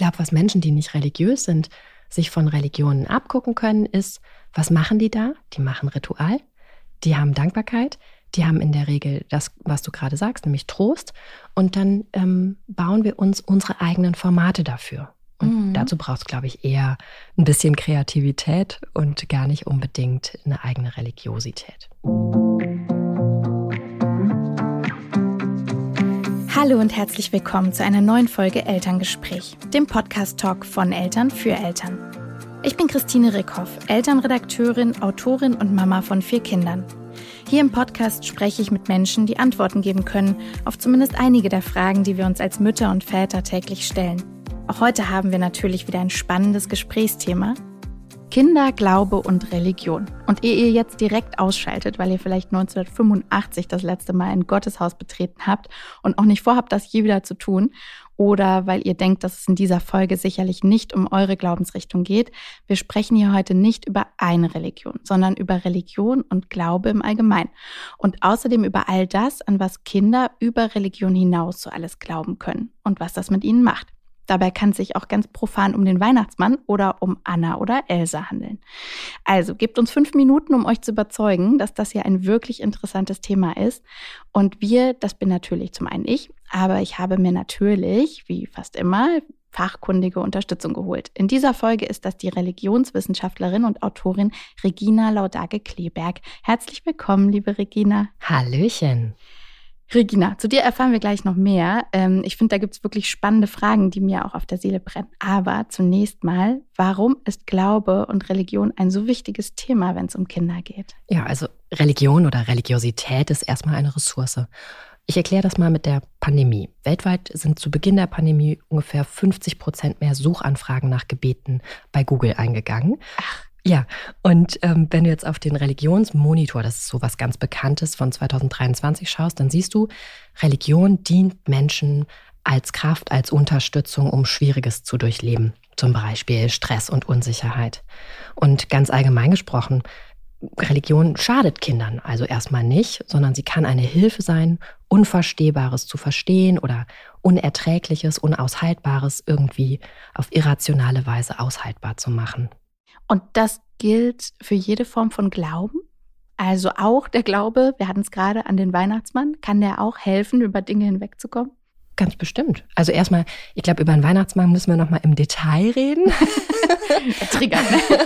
glaube, was Menschen, die nicht religiös sind, sich von Religionen abgucken können, ist, was machen die da? Die machen Ritual, die haben Dankbarkeit, die haben in der Regel das, was du gerade sagst, nämlich Trost. Und dann bauen wir uns unsere eigenen Formate dafür. Und dazu braucht es, glaube ich, eher ein bisschen Kreativität und gar nicht unbedingt eine eigene Religiosität. Hallo und herzlich willkommen zu einer neuen Folge Elterngespräch, dem Podcast-Talk von Eltern für Eltern. Ich bin Christine Rickhoff, Elternredakteurin, Autorin und Mama von 4 Kindern. Hier im Podcast spreche ich mit Menschen, die Antworten geben können auf zumindest einige der Fragen, die wir uns als Mütter und Väter täglich stellen. Auch heute haben wir natürlich wieder ein spannendes Gesprächsthema. Kinder, Glaube und Religion. Und ehe ihr jetzt direkt ausschaltet, weil ihr vielleicht 1985 das letzte Mal ein Gotteshaus betreten habt und auch nicht vorhabt, das je wieder zu tun, oder weil ihr denkt, dass es in dieser Folge sicherlich nicht um eure Glaubensrichtung geht, wir sprechen hier heute nicht über eine Religion, sondern über Religion und Glaube im Allgemeinen. Und außerdem über all das, an was Kinder über Religion hinaus so alles glauben können und was das mit ihnen macht. Dabei kann es sich auch ganz profan um den Weihnachtsmann oder um Anna oder Elsa handeln. Also gebt uns 5 Minuten, um euch zu überzeugen, dass das hier ein wirklich interessantes Thema ist. Und wir, das bin natürlich zum einen ich, aber ich habe mir natürlich, wie fast immer, fachkundige Unterstützung geholt. In dieser Folge ist das die Religionswissenschaftlerin und Autorin Regina Laudage-Kleberg. Herzlich willkommen, liebe Regina. Hallöchen. Regina, zu dir erfahren wir gleich noch mehr. Ich finde, da gibt es wirklich spannende Fragen, die mir auch auf der Seele brennen. Aber zunächst mal, warum ist Glaube und Religion ein so wichtiges Thema, wenn es um Kinder geht? Ja, also Religion oder Religiosität ist erstmal eine Ressource. Ich erkläre das mal mit der Pandemie. Weltweit sind zu Beginn der Pandemie ungefähr 50% mehr Suchanfragen nach Gebeten bei Google eingegangen. Ach. Ja, und wenn du jetzt auf den Religionsmonitor, das ist so was ganz Bekanntes von 2023 schaust, dann siehst du, Religion dient Menschen als Kraft, als Unterstützung, um Schwieriges zu durchleben. Zum Beispiel Stress und Unsicherheit. Und ganz allgemein gesprochen, Religion schadet Kindern also erstmal nicht, sondern sie kann eine Hilfe sein, Unverstehbares zu verstehen oder Unerträgliches, Unaushaltbares irgendwie auf irrationale Weise aushaltbar zu machen. Und das gilt für jede Form von Glauben? Also auch der Glaube, wir hatten es gerade an den Weihnachtsmann, kann der auch helfen, über Dinge hinwegzukommen? Ganz bestimmt. Also erstmal, ich glaube, über den Weihnachtsmann müssen wir nochmal im Detail reden. Triggern.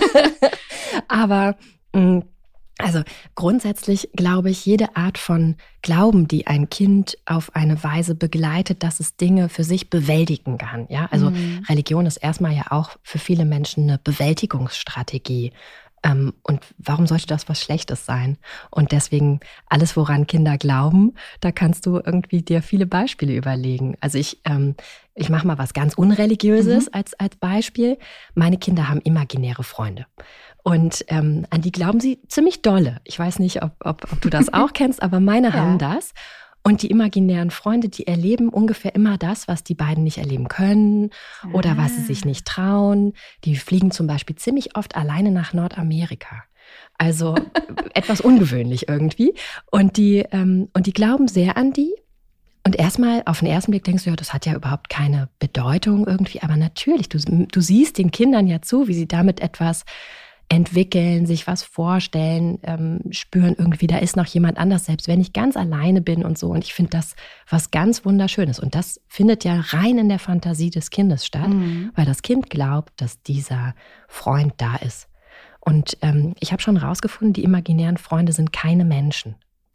Aber also grundsätzlich glaube ich, jede Art von Glauben, die ein Kind auf eine Weise begleitet, dass es Dinge für sich bewältigen kann. Ja, also Religion ist erstmal ja auch für viele Menschen eine Bewältigungsstrategie. Und warum sollte das was Schlechtes sein? Und deswegen alles, woran Kinder glauben, da kannst du irgendwie dir viele Beispiele überlegen. Also ich mache mal was ganz Unreligiöses als Beispiel. Meine Kinder haben imaginäre Freunde. Und an die glauben sie ziemlich dolle. Ich weiß nicht, ob du das auch kennst, aber meine haben das. Und die imaginären Freunde, die erleben ungefähr immer das, was die beiden nicht erleben können oder was sie sich nicht trauen. Die fliegen zum Beispiel ziemlich oft alleine nach Nordamerika. Also etwas ungewöhnlich irgendwie. Und die glauben sehr an die. Und erstmal, auf den ersten Blick denkst du, ja, das hat ja überhaupt keine Bedeutung irgendwie. Aber natürlich, du siehst den Kindern ja zu, wie sie damit etwas entwickeln, sich was vorstellen, spüren irgendwie, da ist noch jemand anders, selbst wenn ich ganz alleine bin und so. Und ich finde das was ganz Wunderschönes. Und das findet ja rein in der Fantasie des Kindes statt, weil das Kind glaubt, dass dieser Freund da ist. Und ich habe schon rausgefunden, die imaginären Freunde sind keine Menschen.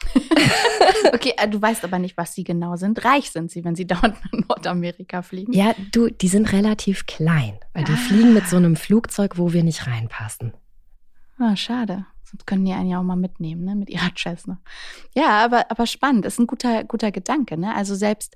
Okay, du weißt aber nicht, was sie genau sind. Reich sind sie, wenn sie dauernd nach Nordamerika fliegen? Ja, die sind relativ klein, weil die fliegen mit so einem Flugzeug, wo wir nicht reinpassen. Ah, schade. Sonst können die einen ja auch mal mitnehmen, ne, mit ihrer Cessna. Ja, aber spannend. Ist ein guter Gedanke, ne? Also selbst,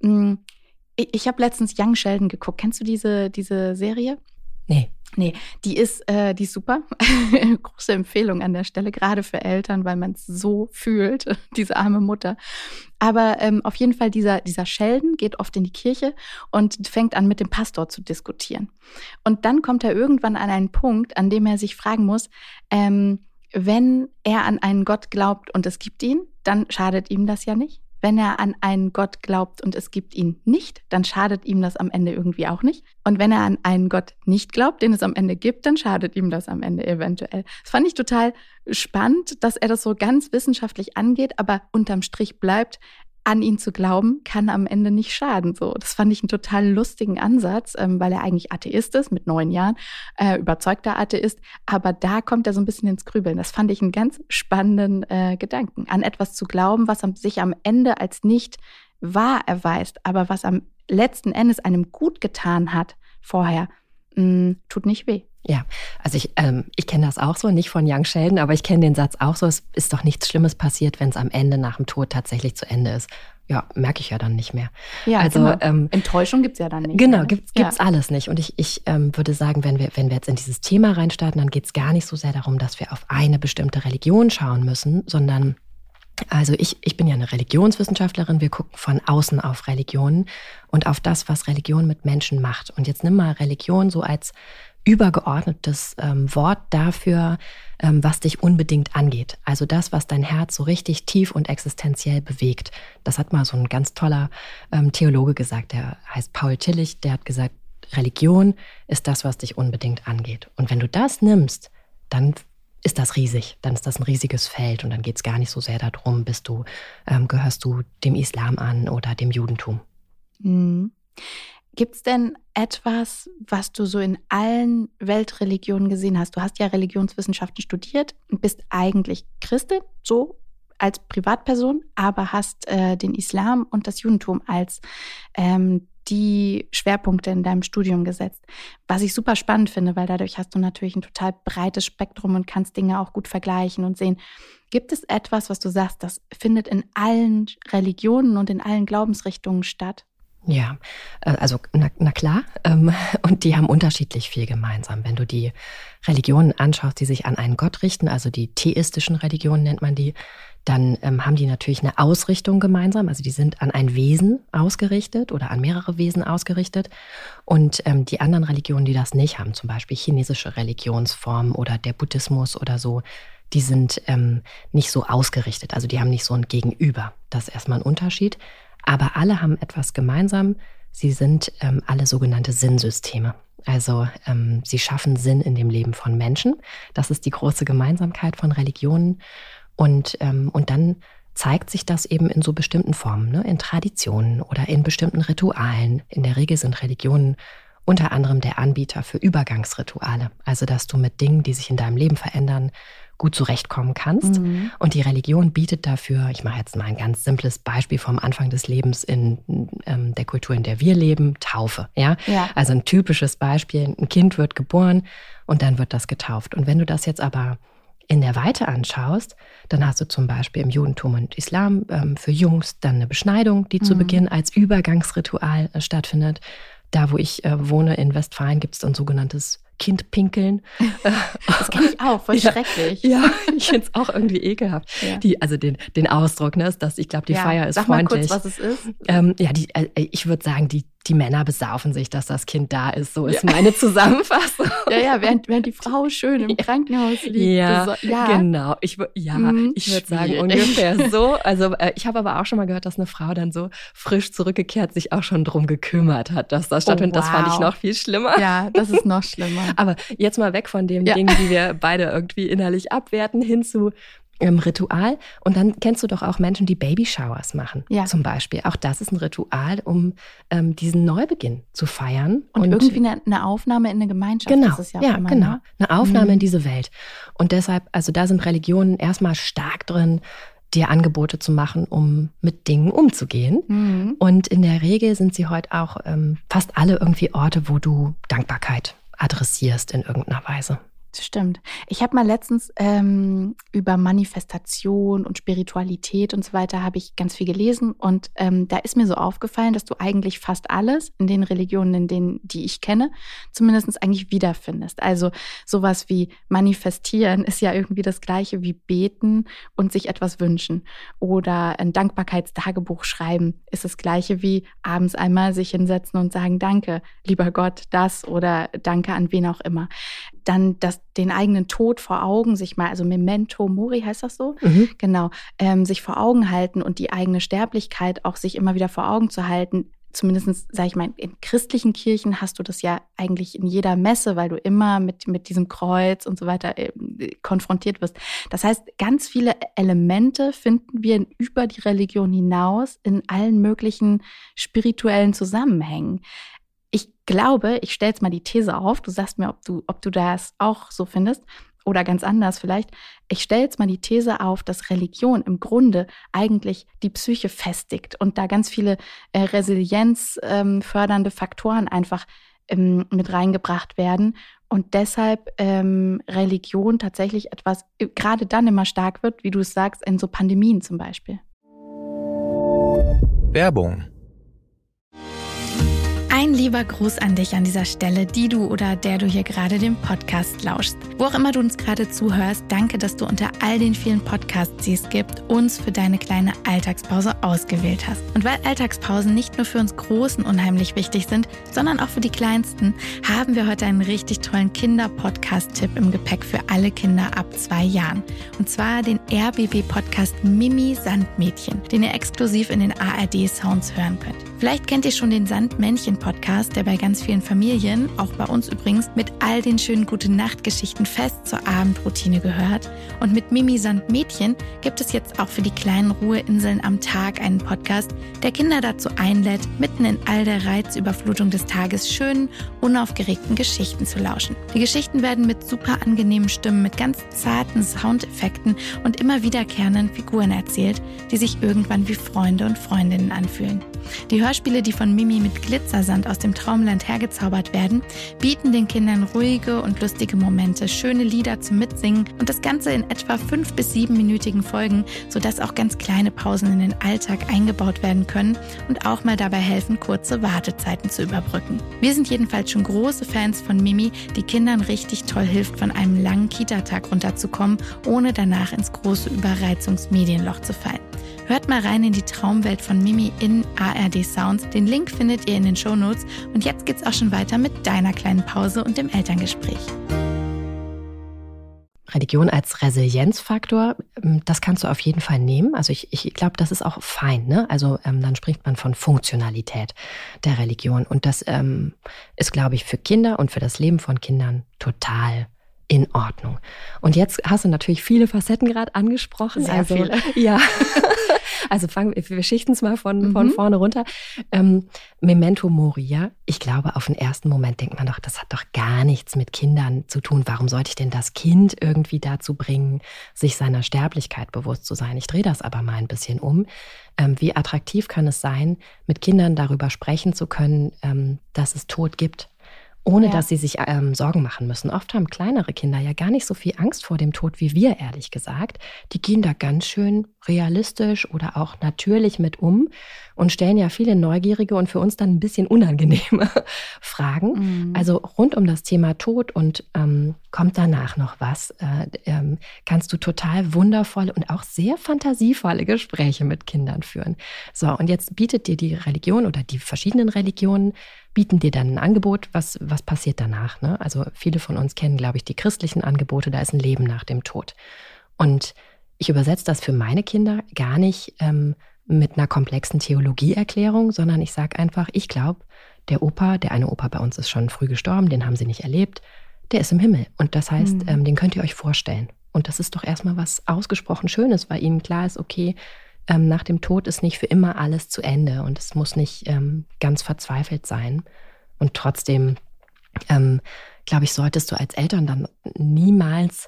ich habe letztens Young Sheldon geguckt. Kennst du diese Serie? Nee, die ist super. Große Empfehlung an der Stelle, gerade für Eltern, weil man es so fühlt, diese arme Mutter. Aber auf jeden Fall, dieser Sheldon geht oft in die Kirche und fängt an, mit dem Pastor zu diskutieren. Und dann kommt er irgendwann an einen Punkt, an dem er sich fragen muss, wenn er an einen Gott glaubt und es gibt ihn, dann schadet ihm das ja nicht. wenn er an einen Gott glaubt und es gibt ihn nicht, dann schadet ihm das am Ende irgendwie auch nicht. Und wenn er an einen Gott nicht glaubt, den es am Ende gibt, dann schadet ihm das am Ende eventuell. Das fand ich total spannend, dass er das so ganz wissenschaftlich angeht, aber unterm Strich bleibt, an ihn zu glauben, kann am Ende nicht schaden. So, das fand ich einen total lustigen Ansatz, weil er eigentlich Atheist ist, mit 9 Jahren, überzeugter Atheist. Aber da kommt er so ein bisschen ins Grübeln. Das fand ich einen ganz spannenden Gedanken. An etwas zu glauben, was sich am Ende als nicht wahr erweist, aber was am letzten Endes einem gut getan hat vorher, tut nicht weh. Ja, also ich kenne das auch so, nicht von Young Sheldon, aber ich kenne den Satz auch so, es ist doch nichts Schlimmes passiert, wenn es am Ende nach dem Tod tatsächlich zu Ende ist. Ja, merke ich ja dann nicht mehr. Ja, also genau. Enttäuschung gibt's ja dann nicht. Genau, ne? gibt's alles nicht. Und ich würde sagen, wenn wir jetzt in dieses Thema reinstarten, dann geht's gar nicht so sehr darum, dass wir auf eine bestimmte Religion schauen müssen, sondern also ich bin ja eine Religionswissenschaftlerin, wir gucken von außen auf Religionen und auf das, was Religion mit Menschen macht. Und jetzt nimm mal Religion so als übergeordnetes Wort dafür, was dich unbedingt angeht. Also das, was dein Herz so richtig tief und existenziell bewegt. Das hat mal so ein ganz toller Theologe gesagt, der heißt Paul Tillich, der hat gesagt, Religion ist das, was dich unbedingt angeht. Und wenn du das nimmst, dann ist das riesig, dann ist das ein riesiges Feld und dann geht es gar nicht so sehr darum, gehörst du dem Islam an oder dem Judentum. Mhm. Gibt es denn etwas, was du so in allen Weltreligionen gesehen hast? Du hast ja Religionswissenschaften studiert und bist eigentlich Christin, so als Privatperson, aber hast den Islam und das Judentum als die Schwerpunkte in deinem Studium gesetzt. Was ich super spannend finde, weil dadurch hast du natürlich ein total breites Spektrum und kannst Dinge auch gut vergleichen und sehen. Gibt es etwas, was du sagst, das findet in allen Religionen und in allen Glaubensrichtungen statt? Ja, also na klar. Und die haben unterschiedlich viel gemeinsam. Wenn du die Religionen anschaust, die sich an einen Gott richten, also die theistischen Religionen nennt man die, dann haben die natürlich eine Ausrichtung gemeinsam. Also die sind an ein Wesen ausgerichtet oder an mehrere Wesen ausgerichtet. Und die anderen Religionen, die das nicht haben, zum Beispiel chinesische Religionsformen oder der Buddhismus oder so, die sind nicht so ausgerichtet. Also die haben nicht so ein Gegenüber. Das ist erstmal ein Unterschied. Aber alle haben etwas gemeinsam. Sie sind alle sogenannte Sinnsysteme. Also sie schaffen Sinn in dem Leben von Menschen. Das ist die große Gemeinsamkeit von Religionen. Und dann zeigt sich das eben in so bestimmten Formen, ne? In Traditionen oder in bestimmten Ritualen. In der Regel sind Religionen unter anderem der Anbieter für Übergangsrituale. Also dass du mit Dingen, die sich in deinem Leben verändern, gut zurechtkommen kannst. Mhm. Und die Religion bietet dafür, ich mache jetzt mal ein ganz simples Beispiel vom Anfang des Lebens in der Kultur, in der wir leben, Taufe. Ja? Also ein typisches Beispiel, ein Kind wird geboren und dann wird das getauft. Und wenn du das jetzt aber in der Weite anschaust, dann hast du zum Beispiel im Judentum und Islam für Jungs dann eine Beschneidung, die zu Beginn als Übergangsritual stattfindet. Da, wo ich wohne, in Westfalen, gibt es ein sogenanntes Kindpinkeln. Das kenne ich auch, voll schrecklich. Ja, ich finde es auch irgendwie ekelhaft. Ja. Also den Ausdruck, ne, dass ich glaube, die Feier ist freundlich. Sag mal kurz, was es ist. Ich würde sagen, die Männer besaufen sich, dass das Kind da ist. So ist meine Zusammenfassung. Ja, während die Frau schön im Krankenhaus liegt. Ja, genau. Ich würde sagen, ungefähr so. Also ich habe aber auch schon mal gehört, dass eine Frau dann so frisch zurückgekehrt sich auch schon drum gekümmert hat, dass das stattfindet. Das fand ich noch viel schlimmer. Ja, das ist noch schlimmer. Aber jetzt mal weg von dem Ding, die wir beide irgendwie innerlich abwerten, hin zu Ritual. Und dann kennst du doch auch Menschen, die Babyshowers machen, zum Beispiel. Auch das ist ein Ritual, um diesen Neubeginn zu feiern. Und irgendwie eine Aufnahme in eine Gemeinschaft. Genau, das ist ja immer, genau. Eine Aufnahme in diese Welt. Und deshalb, also da sind Religionen erstmal stark drin, dir Angebote zu machen, um mit Dingen umzugehen. Mhm. Und in der Regel sind sie heute auch fast alle irgendwie Orte, wo du Dankbarkeit adressierst in irgendeiner Weise. Stimmt. Ich habe mal letztens über Manifestation und Spiritualität und so weiter habe ich ganz viel gelesen und da ist mir so aufgefallen, dass du eigentlich fast alles in den Religionen, die ich kenne, zumindest eigentlich wiederfindest. Also sowas wie manifestieren ist ja irgendwie das Gleiche wie beten und sich etwas wünschen. Oder ein Dankbarkeitstagebuch schreiben ist das Gleiche wie abends einmal sich hinsetzen und sagen, danke, lieber Gott, das oder danke an wen auch immer. dann den eigenen Tod vor Augen sich mal, also Memento Mori heißt das so? Genau, sich vor Augen halten und die eigene Sterblichkeit auch sich immer wieder vor Augen zu halten. Zumindest, sage ich mal, in christlichen Kirchen hast du das ja eigentlich in jeder Messe, weil du immer mit diesem Kreuz und so weiter konfrontiert wirst. Das heißt, ganz viele Elemente finden wir über die Religion hinaus in allen möglichen spirituellen Zusammenhängen. Ich glaube, ich stelle jetzt mal die These auf, du sagst mir, ob du das auch so findest oder ganz anders vielleicht. Ich stelle jetzt mal die These auf, dass Religion im Grunde eigentlich die Psyche festigt und da ganz viele resilienzfördernde Faktoren einfach mit reingebracht werden und deshalb Religion tatsächlich etwas gerade dann immer stark wird, wie du es sagst, in so Pandemien zum Beispiel. Werbung. Ein lieber Gruß an dich an dieser Stelle, die du oder der du hier gerade den Podcast lauschst. Wo auch immer du uns gerade zuhörst, danke, dass du unter all den vielen Podcasts, die es gibt, uns für deine kleine Alltagspause ausgewählt hast. Und weil Alltagspausen nicht nur für uns Großen unheimlich wichtig sind, sondern auch für die Kleinsten, haben wir heute einen richtig tollen Kinder-Podcast-Tipp im Gepäck für alle Kinder ab 2 Jahren. Und zwar den RBB-Podcast Mimi Sandmädchen, den ihr exklusiv in den ARD-Sounds hören könnt. Vielleicht kennt ihr schon den Sandmännchen-Podcast, der bei ganz vielen Familien, auch bei uns übrigens, mit all den schönen Gute-Nacht-Geschichten fest zur Abendroutine gehört. Und mit Mimi Sandmädchen gibt es jetzt auch für die kleinen Ruheinseln am Tag einen Podcast, der Kinder dazu einlädt, mitten in all der Reizüberflutung des Tages schönen, unaufgeregten Geschichten zu lauschen. Die Geschichten werden mit super angenehmen Stimmen, mit ganz zarten Soundeffekten und immer wiederkehrenden Figuren erzählt, die sich irgendwann wie Freunde und Freundinnen anfühlen. Die Hörspiele, die von Mimi mit Glitzersand aus dem Traumland hergezaubert werden, bieten den Kindern ruhige und lustige Momente, schöne Lieder zum Mitsingen und das Ganze in etwa 5- bis 7-minütigen Folgen, sodass auch ganz kleine Pausen in den Alltag eingebaut werden können und auch mal dabei helfen, kurze Wartezeiten zu überbrücken. Wir sind jedenfalls schon große Fans von Mimi, die Kindern richtig toll hilft, von einem langen Kita-Tag runterzukommen, ohne danach ins große Überreizungsmedienloch zu fallen. Hört mal rein in die Traumwelt von Mimi in ARD Sounds. Den Link findet ihr in den Shownotes. Und jetzt geht's auch schon weiter mit deiner kleinen Pause und dem Elterngespräch. Religion als Resilienzfaktor, das kannst du auf jeden Fall nehmen. Also ich glaube, das ist auch fein, ne? Also dann spricht man von Funktionalität der Religion. Und das ist, glaube ich, für Kinder und für das Leben von Kindern total in Ordnung. Und jetzt hast du natürlich viele Facetten gerade angesprochen. Sehr viele. Ja. Also wir schichten es mal von vorne runter. Memento Mori, ja. Ich glaube, auf den ersten Moment denkt man doch, das hat doch gar nichts mit Kindern zu tun. Warum sollte ich denn das Kind irgendwie dazu bringen, sich seiner Sterblichkeit bewusst zu sein? Ich drehe das aber mal ein bisschen um. Wie attraktiv kann es sein, mit Kindern darüber sprechen zu können, dass es Tod gibt? Ohne dass sie sich Sorgen machen müssen. Oft haben kleinere Kinder ja gar nicht so viel Angst vor dem Tod wie wir, ehrlich gesagt. Die gehen da ganz schön realistisch oder auch natürlich mit um und stellen ja viele neugierige und für uns dann ein bisschen unangenehme Fragen. Also rund um das Thema Tod und kommt danach noch was, kannst du total wundervolle und auch sehr fantasievolle Gespräche mit Kindern führen. So, und jetzt bietet dir die Religion oder die verschiedenen Religionen bieten dir dann ein Angebot, was passiert danach, ne? Also viele von uns kennen, glaube ich, die christlichen Angebote, da ist ein Leben nach dem Tod. Und ich übersetze das für meine Kinder gar nicht mit einer komplexen Theologieerklärung, sondern ich sage einfach, ich glaube, der eine Opa bei uns ist schon früh gestorben, den haben sie nicht erlebt, der ist im Himmel. Und das heißt, den könnt ihr euch vorstellen. Und das ist doch erstmal was ausgesprochen Schönes, weil ihnen klar ist, okay, nach dem Tod ist nicht für immer alles zu Ende und es muss nicht ganz verzweifelt sein. Und trotzdem, glaube ich, solltest du als Eltern dann niemals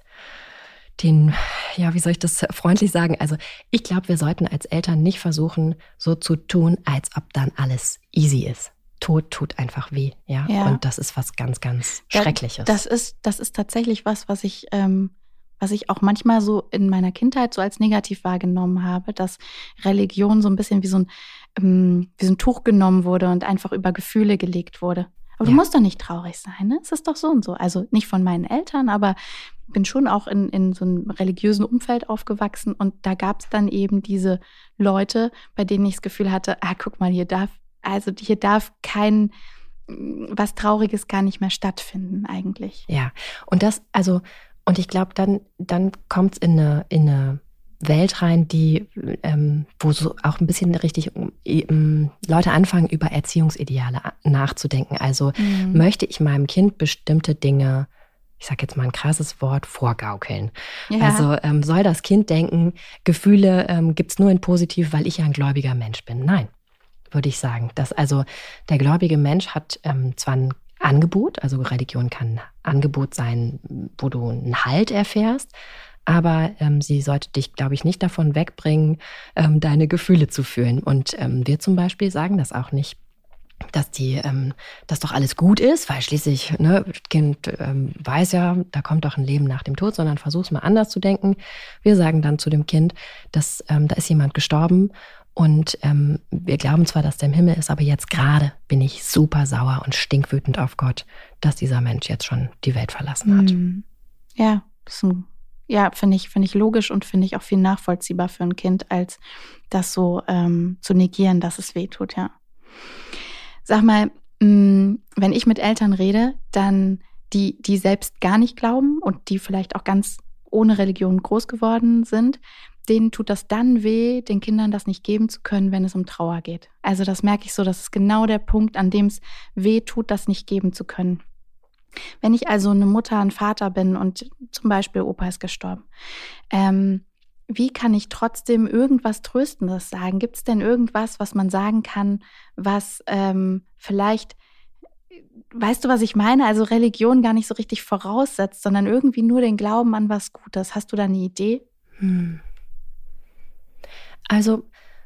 wie soll ich das freundlich sagen? Also ich glaube, wir sollten als Eltern nicht versuchen, so zu tun, als ob dann alles easy ist. Tod tut einfach weh, ja. Und das ist was ganz, ganz Schreckliches. Das ist tatsächlich was ich auch manchmal so in meiner Kindheit so als negativ wahrgenommen habe, dass Religion so ein bisschen wie so ein Tuch genommen wurde und einfach über Gefühle gelegt wurde. Aber du musst doch nicht traurig sein, ne? Es ist doch so und so. Also nicht von meinen Eltern, aber bin schon auch in so einem religiösen Umfeld aufgewachsen und da gab es dann eben diese Leute, bei denen ich das Gefühl hatte, guck mal, hier darf kein was Trauriges gar nicht mehr stattfinden eigentlich. Ja, und ich glaube, dann kommt es in eine Welt rein, die, wo so auch ein bisschen richtig Leute anfangen, über Erziehungsideale nachzudenken. Also möchte ich meinem Kind bestimmte Dinge, ich sage jetzt mal ein krasses Wort, vorgaukeln. Ja. Also soll das Kind denken, Gefühle gibt's nur in positiv, weil ich ja ein gläubiger Mensch bin? Nein, würde ich sagen. Also der gläubige Mensch hat zwar ein Angebot, also Religion kann ein Angebot sein, wo du einen Halt erfährst, aber sie sollte dich, glaube ich, nicht davon wegbringen, deine Gefühle zu fühlen. Und wir zum Beispiel sagen das auch nicht, dass das doch alles gut ist, weil schließlich, das Kind weiß ja, da kommt doch ein Leben nach dem Tod, sondern versuch's mal anders zu denken. Wir sagen dann zu dem Kind, dass da ist jemand gestorben und wir glauben zwar, dass der im Himmel ist, aber jetzt gerade bin ich super sauer und stinkwütend auf Gott, dass dieser Mensch jetzt schon die Welt verlassen hat. Ja, finde ich logisch und finde ich auch viel nachvollziehbar für ein Kind, als das so zu negieren, dass es weh tut, ja. Sag mal, wenn ich mit Eltern rede, dann die selbst gar nicht glauben und die vielleicht auch ganz ohne Religion groß geworden sind, denen tut das dann weh, den Kindern das nicht geben zu können, wenn es um Trauer geht. Also das merke ich so, das ist genau der Punkt, an dem es weh tut, das nicht geben zu können. Wenn ich also eine Mutter, ein Vater bin und zum Beispiel Opa ist gestorben, wie kann ich trotzdem irgendwas Tröstendes sagen? Gibt es denn irgendwas, was man sagen kann, was vielleicht, weißt du, was ich meine? Also Religion gar nicht so richtig voraussetzt, sondern irgendwie nur den Glauben an was Gutes. Hast du da eine Idee? Also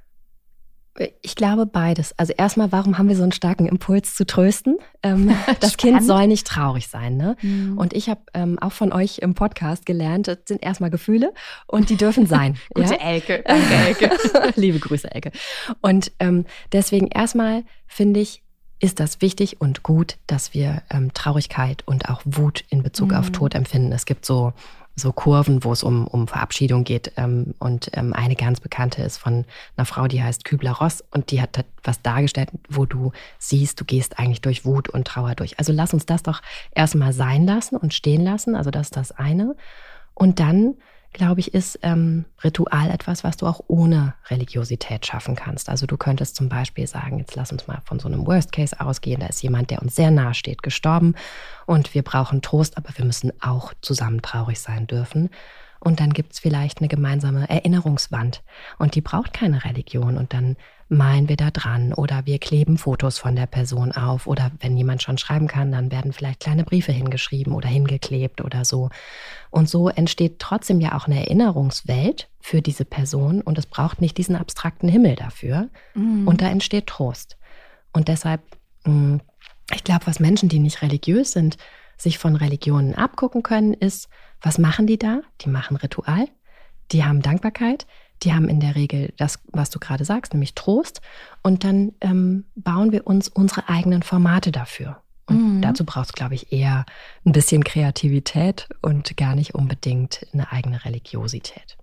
ich glaube beides. Also erstmal, warum haben wir so einen starken Impuls zu trösten? Das Kind soll nicht traurig sein, ne? Und ich habe auch von euch im Podcast gelernt, das sind erstmal Gefühle und die dürfen sein. Gute Elke, danke Elke. Liebe Grüße, Elke. Und deswegen erstmal finde ich, ist das wichtig und gut, dass wir Traurigkeit und auch Wut in Bezug auf Tod empfinden. Es gibt so Kurven, wo es um Verabschiedung geht. Und eine ganz bekannte ist von einer Frau, die heißt Kübler-Ross. Und die hat was dargestellt, wo du siehst, du gehst eigentlich durch Wut und Trauer durch. Also lass uns das doch erstmal sein lassen und stehen lassen. Also das ist das eine. Und dann, glaube ich, ist Ritual etwas, was du auch ohne Religiosität schaffen kannst. Also du könntest zum Beispiel sagen, jetzt lass uns mal von so einem Worst Case ausgehen. Da ist jemand, der uns sehr nahe steht, gestorben und wir brauchen Trost, aber wir müssen auch zusammen traurig sein dürfen. Und dann gibt es vielleicht eine gemeinsame Erinnerungswand und die braucht keine Religion und dann malen wir da dran oder wir kleben Fotos von der Person auf oder wenn jemand schon schreiben kann, dann werden vielleicht kleine Briefe hingeschrieben oder hingeklebt oder so. Und so entsteht trotzdem ja auch eine Erinnerungswelt für diese Person und es braucht nicht diesen abstrakten Himmel dafür und da entsteht Trost. Und deshalb, ich glaube, was Menschen, die nicht religiös sind, sich von Religionen abgucken können, ist, was machen die da? Die machen Ritual, die haben Dankbarkeit, die haben in der Regel das, was du gerade sagst, nämlich Trost. Und dann bauen wir uns unsere eigenen Formate dafür. Und dazu braucht es, glaube ich, eher ein bisschen Kreativität und gar nicht unbedingt eine eigene Religiosität.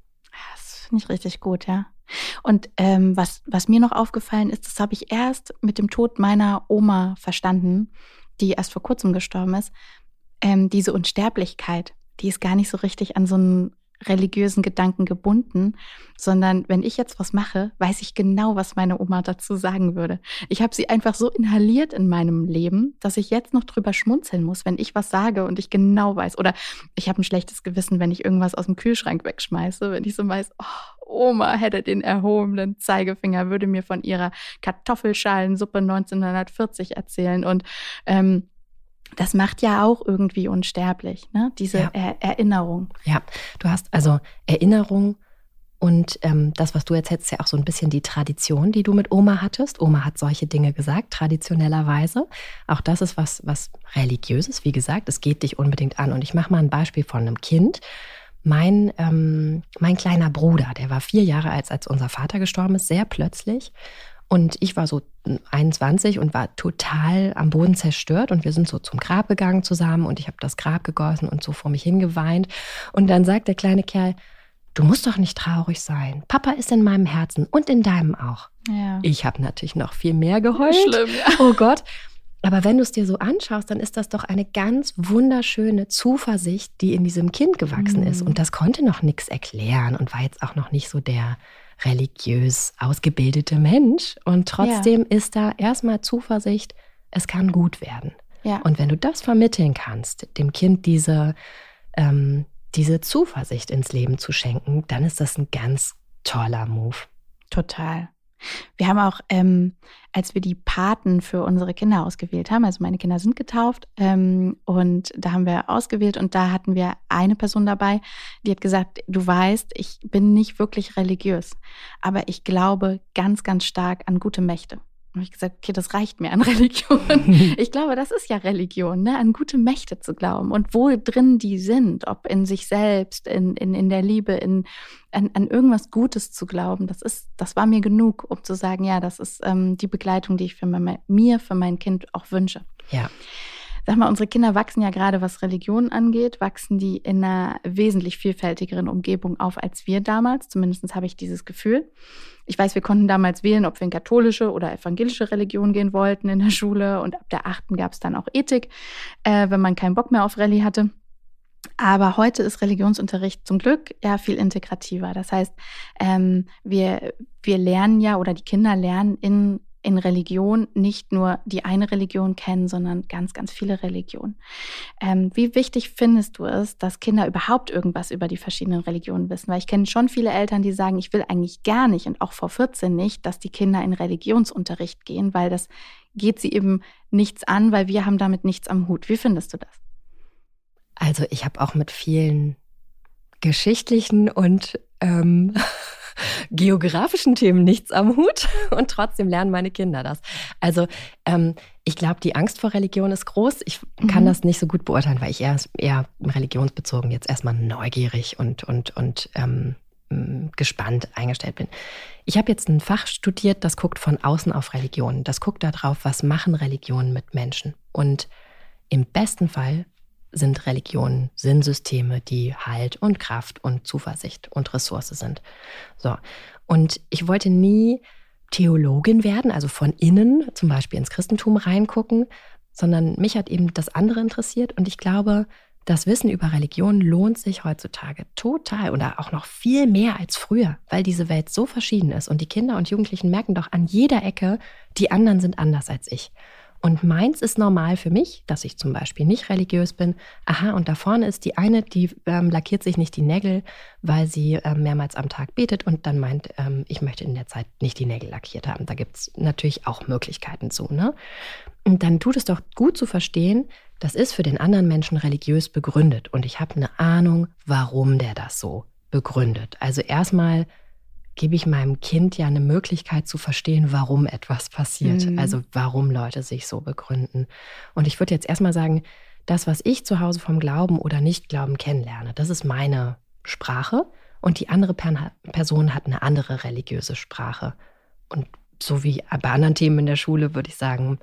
Das finde ich richtig gut, ja. Und was mir noch aufgefallen ist, das habe ich erst mit dem Tod meiner Oma verstanden, die erst vor kurzem gestorben ist, diese Unsterblichkeit, die ist gar nicht so richtig an so einen religiösen Gedanken gebunden, sondern wenn ich jetzt was mache, weiß ich genau, was meine Oma dazu sagen würde. Ich habe sie einfach so inhaliert in meinem Leben, dass ich jetzt noch drüber schmunzeln muss, wenn ich was sage und ich genau weiß. Oder ich habe ein schlechtes Gewissen, wenn ich irgendwas aus dem Kühlschrank wegschmeiße, wenn ich so weiß, Oma hätte den erhobenen Zeigefinger, würde mir von ihrer Kartoffelschalensuppe 1940 erzählen und das macht ja auch irgendwie unsterblich, ne? Diese Erinnerung. Ja, du hast also Erinnerung und das, was du erzählst, ist ja auch so ein bisschen die Tradition, die du mit Oma hattest. Oma hat solche Dinge gesagt, traditionellerweise. Auch das ist was Religiöses, wie gesagt, es geht dich unbedingt an. Und ich mache mal ein Beispiel von einem Kind. Mein kleiner Bruder, der war 4 Jahre alt, als unser Vater gestorben ist, sehr plötzlich. Und ich war so 21 und war total am Boden zerstört. Und wir sind so zum Grab gegangen zusammen und ich habe das Grab gegossen und so vor mich hingeweint. Und dann sagt der kleine Kerl, du musst doch nicht traurig sein. Papa ist in meinem Herzen und in deinem auch. Ja. Ich habe natürlich noch viel mehr geheult. Schlimm, ja. Oh Gott. Aber wenn du es dir so anschaust, dann ist das doch eine ganz wunderschöne Zuversicht, die in diesem Kind gewachsen ist. Und das konnte noch nichts erklären und war jetzt auch noch nicht so der religiös ausgebildete Mensch. Und trotzdem ist da erstmal Zuversicht, es kann gut werden. Ja. Und wenn du das vermitteln kannst, dem Kind diese Zuversicht ins Leben zu schenken, dann ist das ein ganz toller Move. Total. Wir haben auch, als wir die Paten für unsere Kinder ausgewählt haben, also meine Kinder sind getauft, und da haben wir ausgewählt und da hatten wir eine Person dabei, die hat gesagt, du weißt, ich bin nicht wirklich religiös, aber ich glaube ganz, ganz stark an gute Mächte. Und ich gesagt, okay, das reicht mir an Religion. Ich glaube, das ist ja Religion, ne? An gute Mächte zu glauben und wo drin die sind, ob in sich selbst, in der Liebe, an irgendwas Gutes zu glauben. Das war mir genug, um zu sagen, ja, das ist die Begleitung, die ich für mein Kind auch wünsche. Ja. Sag mal, unsere Kinder wachsen ja gerade, was Religion angeht, wachsen die in einer wesentlich vielfältigeren Umgebung auf als wir damals. Zumindest habe ich dieses Gefühl. Ich weiß, wir konnten damals wählen, ob wir in katholische oder evangelische Religion gehen wollten in der Schule. Und ab der 8. gab es dann auch Ethik, wenn man keinen Bock mehr auf Rallye hatte. Aber heute ist Religionsunterricht zum Glück ja viel integrativer. Das heißt, wir lernen ja oder die Kinder lernen in Religion nicht nur die eine Religion kennen, sondern ganz, ganz viele Religionen. Wie wichtig findest du es, dass Kinder überhaupt irgendwas über die verschiedenen Religionen wissen? Weil ich kenne schon viele Eltern, die sagen, ich will eigentlich gar nicht und auch vor 14 nicht, dass die Kinder in Religionsunterricht gehen, weil das geht sie eben nichts an, weil wir haben damit nichts am Hut. Wie findest du das? Also ich habe auch mit vielen geschichtlichen und geografischen Themen nichts am Hut und trotzdem lernen meine Kinder das. Also ich glaube, die Angst vor Religion ist groß. Ich kann das nicht so gut beurteilen, weil ich eher religionsbezogen jetzt erstmal neugierig und gespannt eingestellt bin. Ich habe jetzt ein Fach studiert, das guckt von außen auf Religionen. Das guckt darauf, was machen Religionen mit Menschen. Und im besten Fall sind Religionen Sinnsysteme, die Halt und Kraft und Zuversicht und Ressource sind. So. Und ich wollte nie Theologin werden, also von innen zum Beispiel ins Christentum reingucken, sondern mich hat eben das andere interessiert. Und ich glaube, das Wissen über Religion lohnt sich heutzutage total oder auch noch viel mehr als früher, weil diese Welt so verschieden ist. Und die Kinder und Jugendlichen merken doch an jeder Ecke, die anderen sind anders als ich. Und meins ist normal für mich, dass ich zum Beispiel nicht religiös bin. Aha, und da vorne ist die eine, die lackiert sich nicht die Nägel, weil sie mehrmals am Tag betet und dann meint, ich möchte in der Zeit nicht die Nägel lackiert haben. Da gibt es natürlich auch Möglichkeiten zu, ne? Und dann tut es doch gut zu verstehen, das ist für den anderen Menschen religiös begründet. Und ich habe eine Ahnung, warum der das so begründet. Also erstmal gebe ich meinem Kind ja eine Möglichkeit zu verstehen, warum etwas passiert. Also warum Leute sich so begründen. Und ich würde jetzt erstmal sagen, das, was ich zu Hause vom Glauben oder Nicht-Glauben kennenlerne, das ist meine Sprache. Und die andere Person hat eine andere religiöse Sprache. Und so wie bei anderen Themen in der Schule würde ich sagen,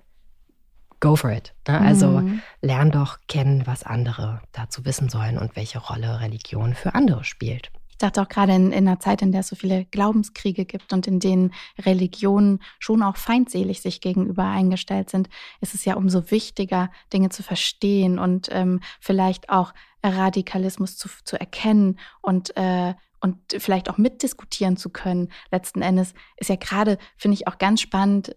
go for it. Ne? Also lern doch kennen, was andere dazu wissen sollen und welche Rolle Religion für andere spielt. Ich dachte auch gerade in einer Zeit, in der es so viele Glaubenskriege gibt und in denen Religionen schon auch feindselig sich gegenüber eingestellt sind, ist es ja umso wichtiger, Dinge zu verstehen und vielleicht auch Radikalismus zu erkennen und vielleicht auch mitdiskutieren zu können. Letzten Endes ist ja gerade, finde ich auch ganz spannend,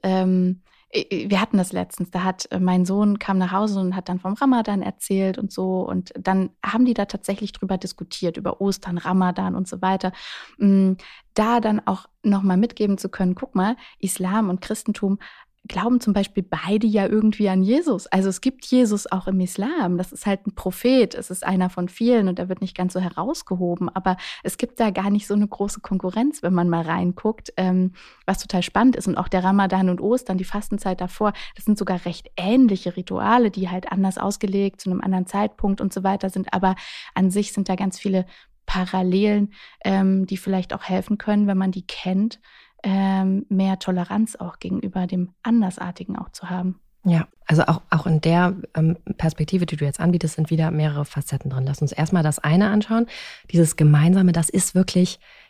wir hatten das letztens, da hat mein Sohn kam nach Hause und hat dann vom Ramadan erzählt und so und dann haben die da tatsächlich drüber diskutiert, über Ostern, Ramadan und so weiter. Da dann auch nochmal mitgeben zu können, guck mal, Islam und Christentum glauben zum Beispiel beide ja irgendwie an Jesus. Also es gibt Jesus auch im Islam. Das ist halt ein Prophet. Es ist einer von vielen und er wird nicht ganz so herausgehoben. Aber es gibt da gar nicht so eine große Konkurrenz, wenn man mal reinguckt, was total spannend ist. Und auch der Ramadan und Ostern, die Fastenzeit davor, das sind sogar recht ähnliche Rituale, die halt anders ausgelegt, zu einem anderen Zeitpunkt und so weiter sind. Aber an sich sind da ganz viele Parallelen, die vielleicht auch helfen können, wenn man die kennt, mehr Toleranz auch gegenüber dem Andersartigen auch zu haben. Ja, also auch in der Perspektive, die du jetzt anbietest, sind wieder mehrere Facetten drin. Lass uns erstmal das eine anschauen. Dieses Gemeinsame, das ist wirklich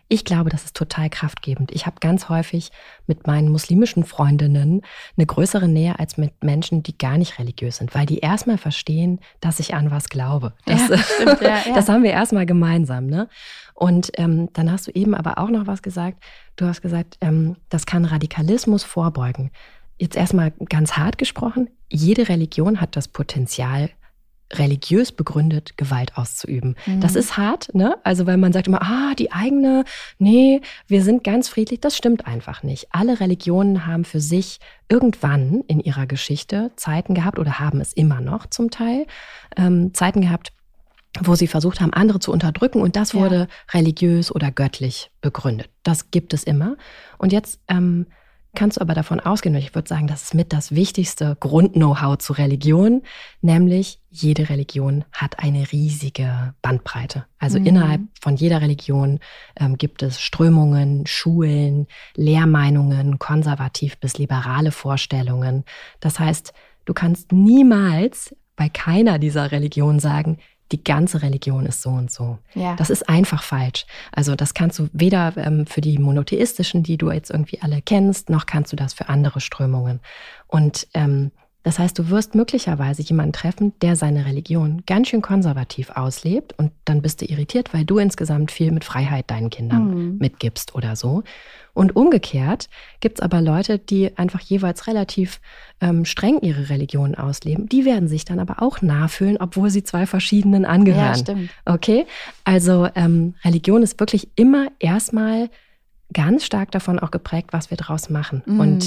Ich glaube, das ist total kraftgebend. Ich habe ganz häufig mit meinen muslimischen Freundinnen eine größere Nähe als mit Menschen, die gar nicht religiös sind, weil die erstmal verstehen, dass ich an was glaube. Das haben wir erstmal gemeinsam, ne? Und dann hast du eben aber auch noch was gesagt. Du hast gesagt, das kann Radikalismus vorbeugen. Jetzt erstmal ganz hart gesprochen, jede Religion hat das Potenzial, religiös begründet Gewalt auszuüben. Das ist hart, ne? Also weil man sagt immer, die eigene, nee, wir sind ganz friedlich. Das stimmt einfach nicht. Alle Religionen haben für sich irgendwann in ihrer Geschichte Zeiten gehabt oder haben es immer noch zum Teil, Zeiten gehabt, wo sie versucht haben, andere zu unterdrücken und das wurde religiös oder göttlich begründet. Das gibt es immer. Und jetzt kannst du aber davon ausgehen, und ich würde sagen, das ist mit das wichtigste Grund-Know-how zu Religion, nämlich jede Religion hat eine riesige Bandbreite. Also innerhalb von jeder Religion gibt es Strömungen, Schulen, Lehrmeinungen, konservativ bis liberale Vorstellungen. Das heißt, du kannst niemals bei keiner dieser Religionen sagen, die ganze Religion ist so und so. Ja. Das ist einfach falsch. Also das kannst du weder für die monotheistischen, die du jetzt irgendwie alle kennst, noch kannst du das für andere Strömungen. Und das heißt, du wirst möglicherweise jemanden treffen, der seine Religion ganz schön konservativ auslebt und dann bist du irritiert, weil du insgesamt viel mit Freiheit deinen Kindern mitgibst oder so. Und umgekehrt gibt es aber Leute, die einfach jeweils relativ streng ihre Religion ausleben. Die werden sich dann aber auch nah fühlen, obwohl sie zwei verschiedenen angehören. Ja, stimmt. Okay? Also Religion ist wirklich immer erstmal ganz stark davon auch geprägt, was wir draus machen. Und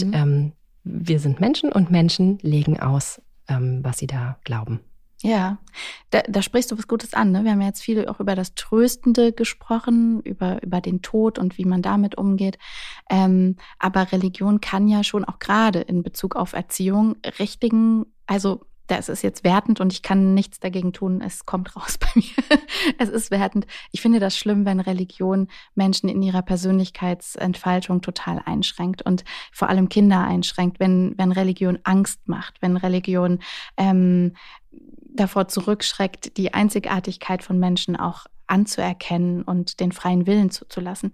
wir sind Menschen und Menschen legen aus, was sie da glauben. Ja, da sprichst du was Gutes an. Ne? Wir haben ja jetzt viel auch über das Tröstende gesprochen, über den Tod und wie man damit umgeht. Aber Religion kann ja schon auch gerade in Bezug auf Erziehung also das ist jetzt wertend und ich kann nichts dagegen tun, es kommt raus bei mir. Es ist wertend. Ich finde das schlimm, wenn Religion Menschen in ihrer Persönlichkeitsentfaltung total einschränkt und vor allem Kinder einschränkt, wenn Religion Angst macht, wenn Religion davor zurückschreckt, die Einzigartigkeit von Menschen auch anzuerkennen und den freien Willen zuzulassen.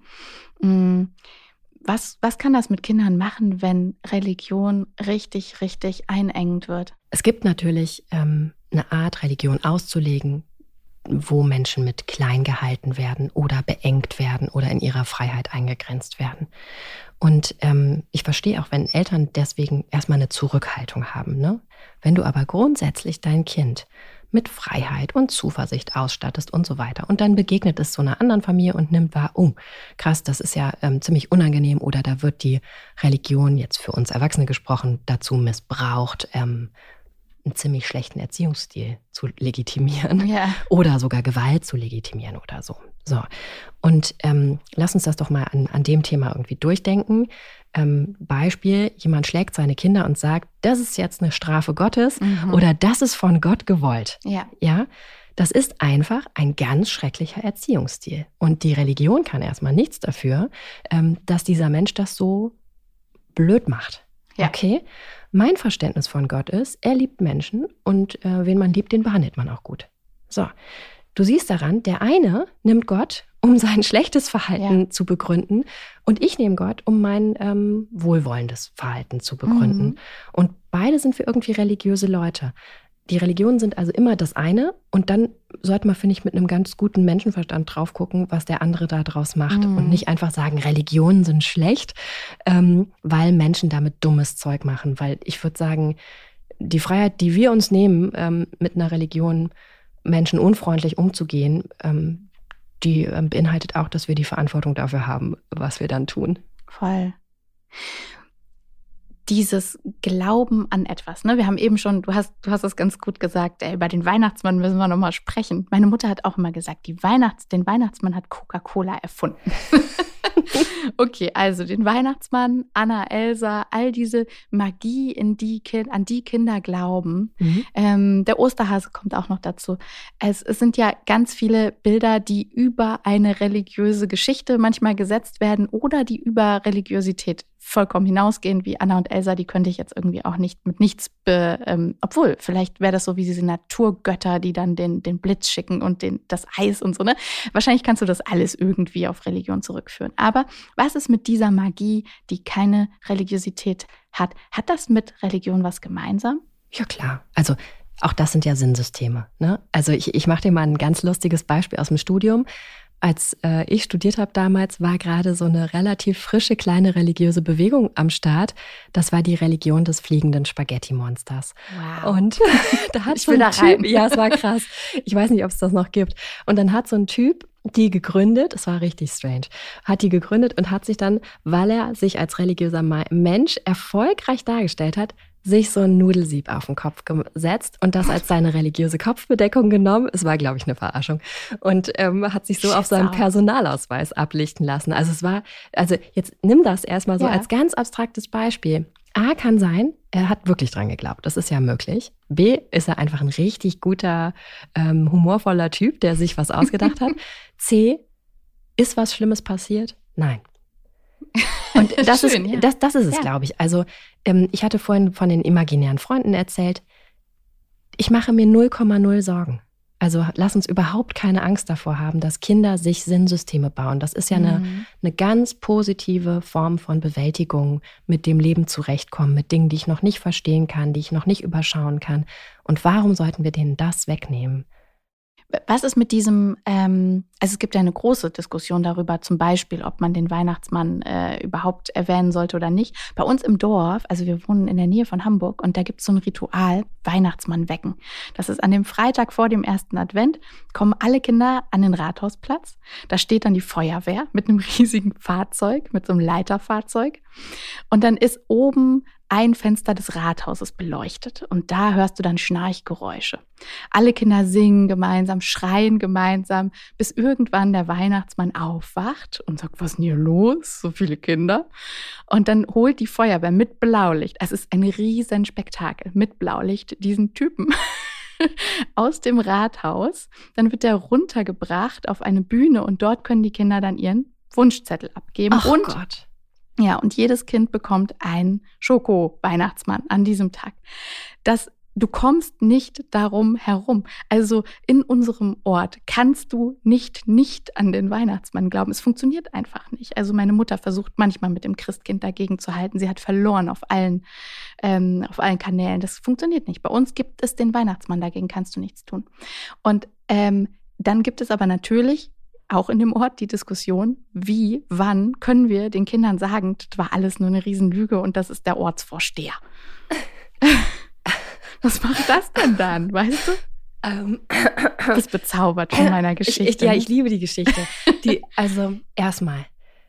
Was kann das mit Kindern machen, wenn Religion richtig, richtig einengend wird? Es gibt natürlich eine Art, Religion auszulegen, wo Menschen mit klein gehalten werden oder beengt werden oder in ihrer Freiheit eingegrenzt werden. Und ich verstehe auch, wenn Eltern deswegen erstmal eine Zurückhaltung haben, ne? Wenn du aber grundsätzlich dein Kind mit Freiheit und Zuversicht ausstattest und so weiter. Und dann begegnet es so einer anderen Familie und nimmt wahr, oh, krass, das ist ja ziemlich unangenehm oder da wird die Religion, jetzt für uns Erwachsene gesprochen, dazu missbraucht, einen ziemlich schlechten Erziehungsstil zu legitimieren oder sogar Gewalt zu legitimieren oder so. So. Und lass uns das doch mal an dem Thema irgendwie durchdenken. Beispiel, jemand schlägt seine Kinder und sagt, das ist jetzt eine Strafe Gottes oder das ist von Gott gewollt. Ja, das ist einfach ein ganz schrecklicher Erziehungsstil. Und die Religion kann erstmal nichts dafür, dass dieser Mensch das so blöd macht. Ja. Okay? Mein Verständnis von Gott ist, er liebt Menschen und wen man liebt, den behandelt man auch gut. So, du siehst daran, der eine nimmt Gott, um sein schlechtes Verhalten zu begründen und ich nehme Gott, um mein wohlwollendes Verhalten zu begründen. Und beide sind wir irgendwie religiöse Leute. Die Religionen sind also immer das eine und dann sollte man, finde ich, mit einem ganz guten Menschenverstand drauf gucken, was der andere da draus macht und nicht einfach sagen, Religionen sind schlecht, weil Menschen damit dummes Zeug machen. Weil ich würde sagen, die Freiheit, die wir uns nehmen, mit einer Religion Menschen unfreundlich umzugehen, die beinhaltet auch, dass wir die Verantwortung dafür haben, was wir dann tun. Voll. Dieses Glauben an etwas, ne? Wir haben eben schon, du hast das ganz gut gesagt, über den Weihnachtsmann müssen wir nochmal sprechen. Meine Mutter hat auch immer gesagt, den Weihnachtsmann hat Coca-Cola erfunden. Okay, also den Weihnachtsmann, Anna, Elsa, all diese Magie, an die Kinder glauben. Der Osterhase kommt auch noch dazu. Es sind ja ganz viele Bilder, die über eine religiöse Geschichte manchmal gesetzt werden oder die über Religiosität vollkommen hinausgehen, wie Anna und Elsa, die könnte ich jetzt irgendwie auch nicht mit nichts, obwohl, vielleicht wäre das so wie diese Naturgötter, die dann den Blitz schicken und das Eis und so, ne? Wahrscheinlich kannst du das alles irgendwie auf Religion zurückführen. Aber was ist mit dieser Magie, die keine Religiosität hat? Hat das mit Religion was gemeinsam? Ja, klar. Also auch das sind ja Sinnsysteme, ne? Also ich mache dir mal ein ganz lustiges Beispiel aus dem Studium. Als ich studiert habe damals, war gerade so eine relativ frische, kleine religiöse Bewegung am Start. Das war die Religion des fliegenden Spaghetti-Monsters. Wow. Und da hat ich will da rein. Ja, es war krass. Ich weiß nicht, ob es das noch gibt. Und dann hat so ein Typ die gegründet, es war richtig strange, hat die gegründet und hat sich dann, weil er sich als religiöser Mensch erfolgreich dargestellt hat, sich so ein Nudelsieb auf den Kopf gesetzt und das als seine religiöse Kopfbedeckung genommen. Es war, glaube ich, eine Verarschung. Und hat sich so auf seinem Personalausweis ablichten lassen. Also jetzt nimm das erstmal so als ganz abstraktes Beispiel. A, kann sein, er hat wirklich dran geglaubt. Das ist ja möglich. B, ist er einfach ein richtig guter, humorvoller Typ, der sich was ausgedacht hat. C, ist was Schlimmes passiert? Nein. Und das Schön, ist es, glaube ich. Also ich hatte vorhin von den imaginären Freunden erzählt. Ich mache mir 0,0 Sorgen. Also lass uns überhaupt keine Angst davor haben, dass Kinder sich Sinnsysteme bauen. Das ist ja eine ganz positive Form von Bewältigung, mit dem Leben zurechtkommen, mit Dingen, die ich noch nicht verstehen kann, die ich noch nicht überschauen kann. Und warum sollten wir denen das wegnehmen? Was ist mit diesem, also es gibt ja eine große Diskussion darüber, zum Beispiel, ob man den Weihnachtsmann überhaupt erwähnen sollte oder nicht. Bei uns im Dorf, also wir wohnen in der Nähe von Hamburg und da gibt es so ein Ritual, Weihnachtsmann wecken. Das ist an dem Freitag vor dem ersten Advent, kommen alle Kinder an den Rathausplatz. Da steht dann die Feuerwehr mit einem riesigen Fahrzeug, mit so einem Leiterfahrzeug. Und dann ist oben ein Fenster des Rathauses beleuchtet und da hörst du dann Schnarchgeräusche. Alle Kinder singen gemeinsam, schreien gemeinsam, bis irgendwann der Weihnachtsmann aufwacht und sagt, was ist denn hier los? So viele Kinder. Und dann holt die Feuerwehr mit Blaulicht, es ist ein riesen Spektakel, mit Blaulicht diesen Typen aus dem Rathaus. Dann wird der runtergebracht auf eine Bühne und dort können die Kinder dann ihren Wunschzettel abgeben. Ach Gott. Ja, und jedes Kind bekommt einen Schoko-Weihnachtsmann an diesem Tag. Du kommst nicht darum herum. Also in unserem Ort kannst du nicht an den Weihnachtsmann glauben. Es funktioniert einfach nicht. Also meine Mutter versucht manchmal mit dem Christkind dagegen zu halten. Sie hat verloren auf allen Kanälen. Das funktioniert nicht. Bei uns gibt es den Weihnachtsmann, dagegen kannst du nichts tun. Und dann gibt es aber natürlich auch in dem Ort die Diskussion, wann können wir den Kindern sagen, das war alles nur eine Riesenlüge und das ist der Ortsvorsteher. Was macht das denn dann, weißt du? Das ist bezaubert von meiner Geschichte. Ich liebe die Geschichte. Also erstmal,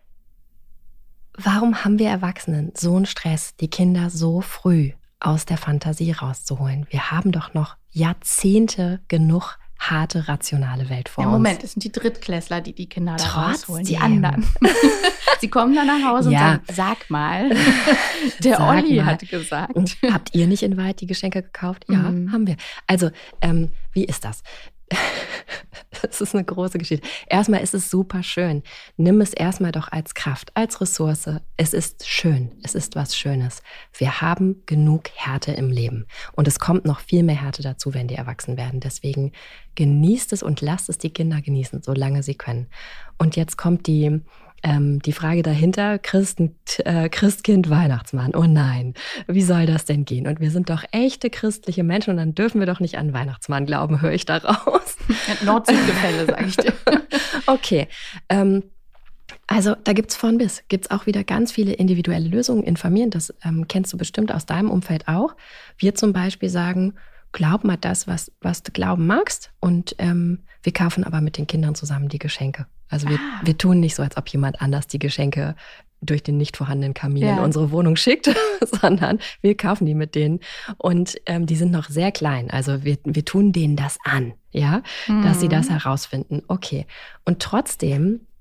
warum haben wir Erwachsenen so einen Stress, die Kinder so früh aus der Fantasie rauszuholen? Wir haben doch noch Jahrzehnte genug harte, rationale Welt vor uns. Moment, es sind die Drittklässler, die Kinder da rausholen, die anderen. Sie kommen dann nach Hause und sagen, sag mal, der Olli hat gesagt. Habt ihr nicht in Wahrheit die Geschenke gekauft? Ja, haben wir. Also, wie ist das? Das ist eine große Geschichte. Erstmal ist es super schön. Nimm es erstmal doch als Kraft, als Ressource. Es ist schön. Es ist was Schönes. Wir haben genug Härte im Leben. Und es kommt noch viel mehr Härte dazu, wenn die erwachsen werden. Deswegen genießt es und lasst es die Kinder genießen, solange sie können. Und jetzt kommt die Frage dahinter, Christkind, Weihnachtsmann, oh nein, wie soll das denn gehen? Und wir sind doch echte christliche Menschen und dann dürfen wir doch nicht an Weihnachtsmann glauben, höre ich da raus. Nord-Süd-Gefälle, sage ich dir. Okay, also da gibt's von bis. Gibt's auch wieder ganz viele individuelle Lösungen in Familien, das kennst du bestimmt aus deinem Umfeld auch. Wir zum Beispiel sagen, glaub mal das, was du glauben magst und wir kaufen aber mit den Kindern zusammen die Geschenke. Also wir tun nicht so, als ob jemand anders die Geschenke durch den nicht vorhandenen Kamin in unsere Wohnung schickt, sondern wir kaufen die mit denen. Und die sind noch sehr klein. Also wir tun denen das an, ja, dass sie das herausfinden. Okay. Und trotzdem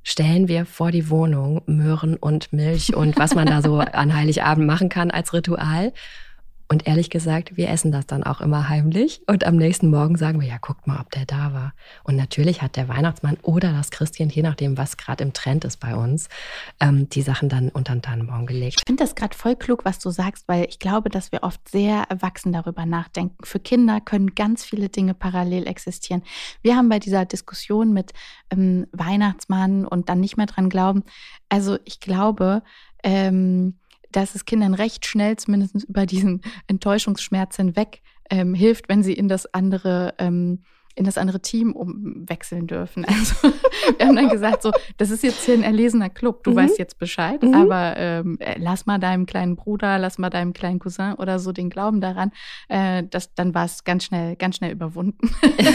stellen wir vor die Wohnung Möhren und Milch und was man da so an Heiligabend machen kann als Ritual. Und ehrlich gesagt, wir essen das dann auch immer heimlich. Und am nächsten Morgen sagen wir, ja, guckt mal, ob der da war. Und natürlich hat der Weihnachtsmann oder das Christkind, je nachdem, was gerade im Trend ist bei uns, die Sachen dann unter den Tannenbaum gelegt. Ich finde das gerade voll klug, was du sagst, weil ich glaube, dass wir oft sehr erwachsen darüber nachdenken. Für Kinder können ganz viele Dinge parallel existieren. Wir haben bei dieser Diskussion mit Weihnachtsmann und dann nicht mehr dran glauben, also ich glaube, dass es Kindern recht schnell zumindest über diesen Enttäuschungsschmerz hinweg hilft, wenn sie in das andere Team umwechseln dürfen. Also wir haben dann gesagt, so, das ist jetzt hier ein erlesener Club, du weißt jetzt Bescheid, aber lass mal deinem kleinen Bruder, lass mal deinem kleinen Cousin oder so den Glauben daran, dann war es ganz schnell überwunden.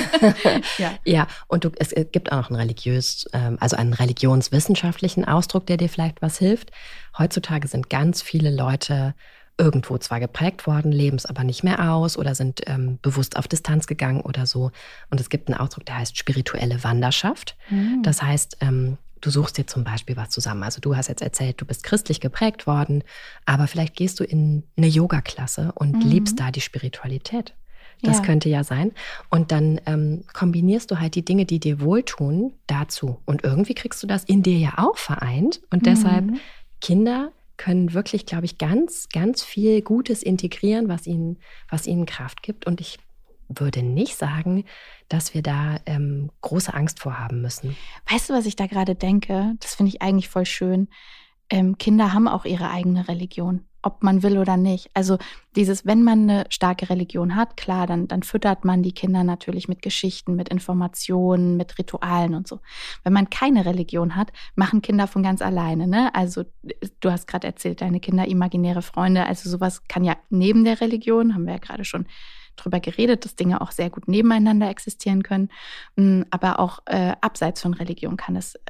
Ja, und es gibt auch noch einen religionswissenschaftlichen Ausdruck, der dir vielleicht was hilft. Heutzutage sind ganz viele Leute irgendwo zwar geprägt worden, leben es aber nicht mehr aus oder sind bewusst auf Distanz gegangen oder so. Und es gibt einen Ausdruck, der heißt spirituelle Wanderschaft. Das heißt, du suchst dir zum Beispiel was zusammen. Also du hast jetzt erzählt, du bist christlich geprägt worden, aber vielleicht gehst du in eine Yoga-Klasse und liebst da die Spiritualität. Das könnte ja sein. Und dann kombinierst du halt die Dinge, die dir wohltun, dazu. Und irgendwie kriegst du das in dir ja auch vereint. Und deshalb, Kinder können wirklich, glaube ich, ganz, ganz viel Gutes integrieren, was ihnen Kraft gibt. Und ich würde nicht sagen, dass wir da große Angst vor haben müssen. Weißt du, was ich da gerade denke? Das finde ich eigentlich voll schön. Kinder haben auch ihre eigene Religion, ob man will oder nicht. Also wenn man eine starke Religion hat, klar, dann füttert man die Kinder natürlich mit Geschichten, mit Informationen, mit Ritualen und so. Wenn man keine Religion hat, machen Kinder von ganz alleine, ne? Also du hast gerade erzählt, deine Kinder imaginäre Freunde, also sowas kann ja neben der Religion, haben wir ja gerade schon drüber geredet, dass Dinge auch sehr gut nebeneinander existieren können, aber auch abseits von Religion kann es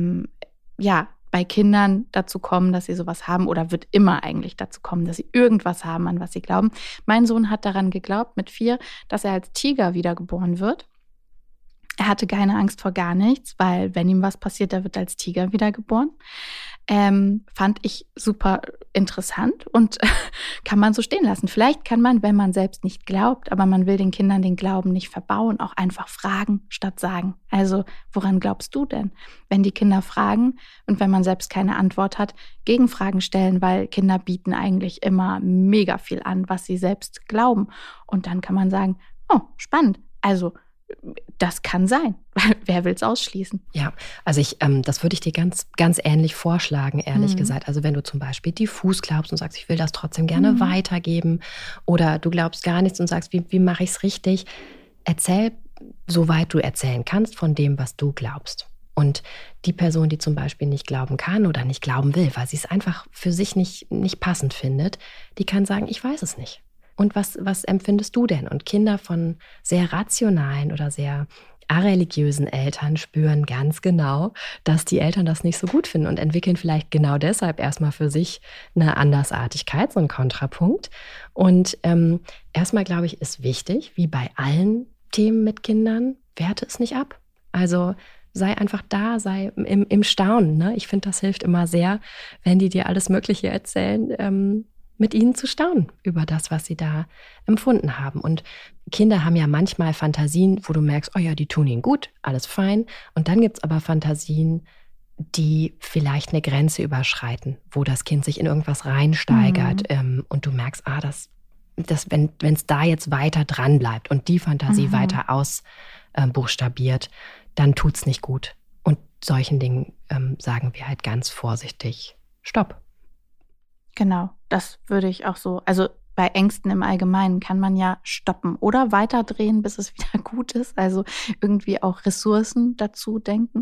bei Kindern dazu kommen, dass sie sowas haben oder wird immer eigentlich dazu kommen, dass sie irgendwas haben, an was sie glauben. Mein Sohn hat daran geglaubt mit 4, dass er als Tiger wiedergeboren wird. Er hatte keine Angst vor gar nichts, weil wenn ihm was passiert, er wird als Tiger wiedergeboren. Fand ich super interessant und kann man so stehen lassen. Vielleicht kann man, wenn man selbst nicht glaubt, aber man will den Kindern den Glauben nicht verbauen, auch einfach fragen statt sagen. Also, woran glaubst du denn? Wenn die Kinder fragen und wenn man selbst keine Antwort hat, Gegenfragen stellen, weil Kinder bieten eigentlich immer mega viel an, was sie selbst glauben. Und dann kann man sagen, oh, spannend. Also, das kann sein. Wer will es ausschließen? Ja, also das würde ich dir ganz, ganz ähnlich vorschlagen, ehrlich gesagt. Also wenn du zum Beispiel diffus glaubst und sagst, ich will das trotzdem gerne weitergeben oder du glaubst gar nichts und sagst, wie mache ich es richtig? Erzähl, soweit du erzählen kannst, von dem, was du glaubst. Und die Person, die zum Beispiel nicht glauben kann oder nicht glauben will, weil sie es einfach für sich nicht passend findet, die kann sagen, ich weiß es nicht. Und was empfindest du denn? Und Kinder von sehr rationalen oder sehr areligiösen Eltern spüren ganz genau, dass die Eltern das nicht so gut finden und entwickeln vielleicht genau deshalb erstmal für sich eine Andersartigkeit, so einen Kontrapunkt. Und erstmal, glaube ich, ist wichtig, wie bei allen Themen mit Kindern, werte es nicht ab. Also sei einfach da, sei im Staunen. Ne? Ich finde, das hilft immer sehr, wenn die dir alles Mögliche erzählen, mit ihnen zu staunen über das, was sie da empfunden haben. Und Kinder haben ja manchmal Fantasien, wo du merkst, oh ja, die tun ihnen gut, alles fein. Und dann gibt es aber Fantasien, die vielleicht eine Grenze überschreiten, wo das Kind sich in irgendwas reinsteigert und du merkst, wenn es da jetzt weiter dran bleibt und die Fantasie weiter ausbuchstabiert, dann tut's nicht gut. Und solchen Dingen sagen wir halt ganz vorsichtig, Stopp. Genau, das würde ich auch so, also bei Ängsten im Allgemeinen kann man ja stoppen oder weiterdrehen, bis es wieder gut ist. Also irgendwie auch Ressourcen dazu denken.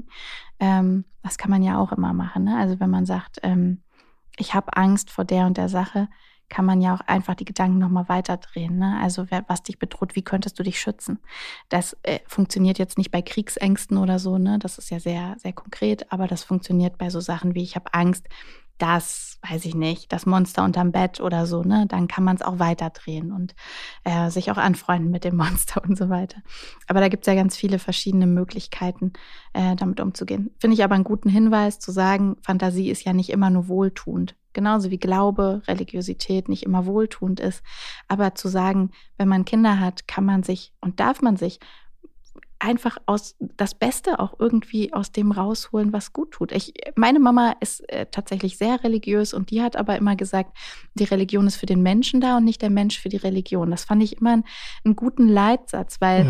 Das kann man ja auch immer machen. Ne? Also wenn man sagt, ich habe Angst vor der und der Sache, kann man ja auch einfach die Gedanken nochmal weiterdrehen. Ne? Also was dich bedroht, wie könntest du dich schützen? Das funktioniert jetzt nicht bei Kriegsängsten oder so. Ne? Das ist ja sehr, sehr konkret, aber das funktioniert bei so Sachen wie, ich habe Angst, das, weiß ich nicht, das Monster unterm Bett oder so, ne? Dann kann man es auch weiterdrehen und sich auch anfreunden mit dem Monster und so weiter. Aber da gibt es ja ganz viele verschiedene Möglichkeiten, damit umzugehen. Finde ich aber einen guten Hinweis zu sagen, Fantasie ist ja nicht immer nur wohltuend. Genauso wie Glaube, Religiosität nicht immer wohltuend ist. Aber zu sagen, wenn man Kinder hat, kann man sich und darf man sich einfach das Beste auch irgendwie aus dem rausholen, was gut tut. Meine Mama ist tatsächlich sehr religiös und die hat aber immer gesagt, die Religion ist für den Menschen da und nicht der Mensch für die Religion. Das fand ich immer einen guten Leitsatz, weil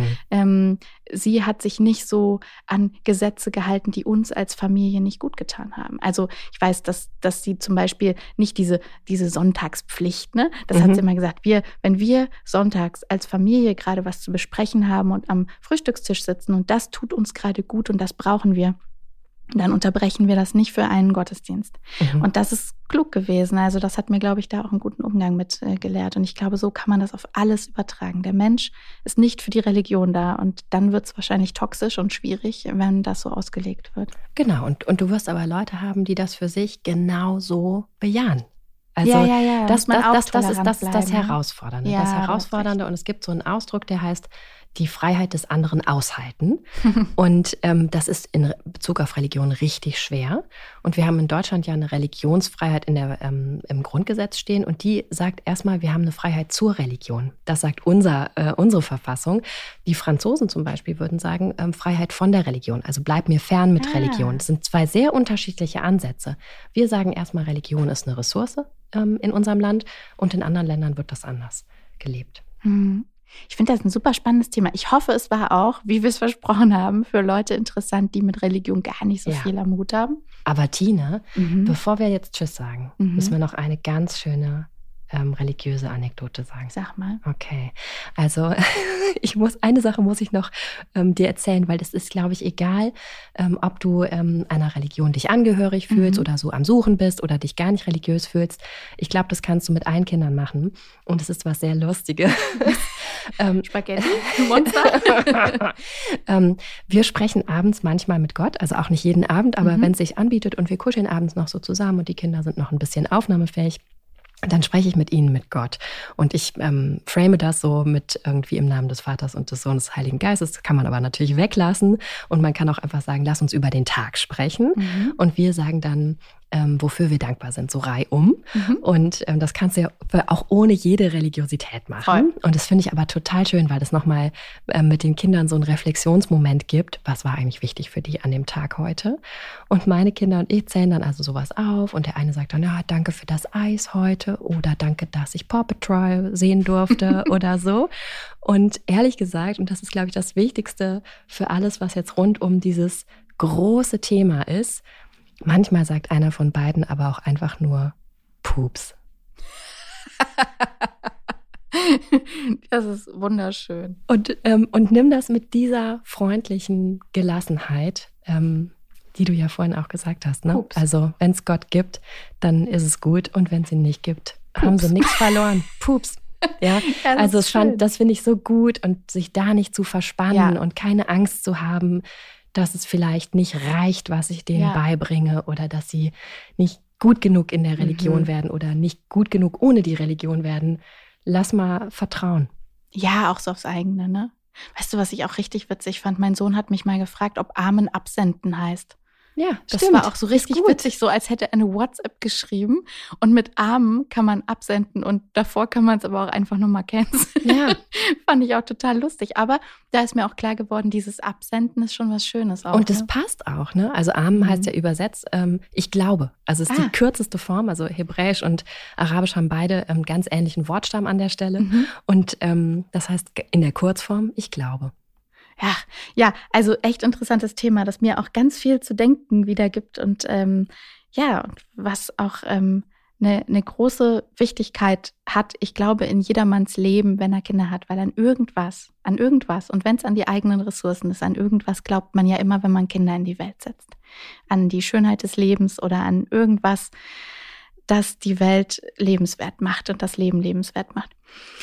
sie hat sich nicht so an Gesetze gehalten, die uns als Familie nicht gut getan haben. Also ich weiß, dass sie zum Beispiel nicht diese Sonntagspflicht, ne? Das hat sie immer gesagt, wenn wir sonntags als Familie gerade was zu besprechen haben und am Frühstückstisch sitzen und das tut uns gerade gut und das brauchen wir, dann unterbrechen wir das nicht für einen Gottesdienst. Und das ist klug gewesen. Also das hat mir, glaube ich, da auch einen guten Umgang mit gelehrt. Und ich glaube, so kann man das auf alles übertragen. Der Mensch ist nicht für die Religion da. Und dann wird es wahrscheinlich toxisch und schwierig, wenn das so ausgelegt wird. Genau. Und du wirst aber Leute haben, die das für sich genau so bejahen. Also das ist das Herausfordernde. Ja, das Herausfordernde. Und es gibt so einen Ausdruck, der heißt, die Freiheit des anderen aushalten. Und das ist in Bezug auf Religion richtig schwer. Und wir haben in Deutschland ja eine Religionsfreiheit im Grundgesetz stehen. Und die sagt erstmal, wir haben eine Freiheit zur Religion. Das sagt unsere Verfassung. Die Franzosen zum Beispiel würden sagen, Freiheit von der Religion. Also bleib mir fern mit Religion. Das sind zwei sehr unterschiedliche Ansätze. Wir sagen erstmal, Religion ist eine Ressource in unserem Land. Und in anderen Ländern wird das anders gelebt. Ich finde das ein super spannendes Thema. Ich hoffe, es war auch, wie wir es versprochen haben, für Leute interessant, die mit Religion gar nicht so viel am Hut haben. Aber Tine, bevor wir jetzt Tschüss sagen, müssen wir noch eine ganz schöne religiöse Anekdote sagen. Sag mal. Okay, also eine Sache muss ich noch dir erzählen, weil das ist, glaube ich, egal, ob du einer Religion dich angehörig fühlst oder so am Suchen bist oder dich gar nicht religiös fühlst. Ich glaube, das kannst du mit allen Kindern machen und es ist was sehr Lustiges. Spaghetti, Monster. Wir sprechen abends manchmal mit Gott, also auch nicht jeden Abend, aber wenn es sich anbietet und wir kuscheln abends noch so zusammen und die Kinder sind noch ein bisschen aufnahmefähig, dann spreche ich mit ihnen, mit Gott. Und ich frame das so mit irgendwie im Namen des Vaters und des Sohnes, des Heiligen Geistes. Das kann man aber natürlich weglassen. Und man kann auch einfach sagen, lass uns über den Tag sprechen. Und wir sagen dann, wofür wir dankbar sind, so reihum. Und das kannst du ja auch ohne jede Religiosität machen. Voll. Und das finde ich aber total schön, weil das nochmal mit den Kindern so einen Reflexionsmoment gibt. Was war eigentlich wichtig für die an dem Tag heute? Und meine Kinder und ich zählen dann also sowas auf. Und der eine sagt dann, ja, danke für das Eis heute oder danke, dass ich Paw Patrol sehen durfte oder so. Und ehrlich gesagt, und das ist, glaube ich, das Wichtigste für alles, was jetzt rund um dieses große Thema ist, manchmal sagt einer von beiden aber auch einfach nur Pups. Das ist wunderschön. Und nimm das mit dieser freundlichen Gelassenheit, die du ja vorhin auch gesagt hast. Ne? Also wenn es Gott gibt, dann ist es gut. Und wenn es ihn nicht gibt, haben sie nichts verloren. Pups. Ja, also das finde ich so gut. Und sich da nicht zu verspannen und keine Angst zu haben, dass es vielleicht nicht reicht, was ich denen beibringe oder dass sie nicht gut genug in der Religion werden oder nicht gut genug ohne die Religion werden. Lass mal vertrauen. Ja, auch so aufs eigene, ne? Weißt du, was ich auch richtig witzig fand? Mein Sohn hat mich mal gefragt, ob Amen absenden heißt. Ja, das stimmt. war auch so richtig witzig, so als hätte er eine WhatsApp geschrieben und mit Amen kann man absenden und davor kann man es aber auch einfach nur mal canceln. Ja. Fand ich auch total lustig. Aber da ist mir auch klar geworden, dieses Absenden ist schon was Schönes auch. Und das passt auch, ne? Also Amen heißt ja übersetzt, ich glaube. Also es ist die kürzeste Form, also Hebräisch und Arabisch haben beide einen ganz ähnlichen Wortstamm an der Stelle. Und das heißt in der Kurzform, ich glaube. Ja, also echt interessantes Thema, das mir auch ganz viel zu denken wiedergibt und was auch eine große Wichtigkeit hat, ich glaube, in jedermanns Leben, wenn er Kinder hat, weil an irgendwas, und wenn es an die eigenen Ressourcen ist, an irgendwas glaubt man ja immer, wenn man Kinder in die Welt setzt. An die Schönheit des Lebens oder an irgendwas, das die Welt lebenswert macht und das Leben lebenswert macht.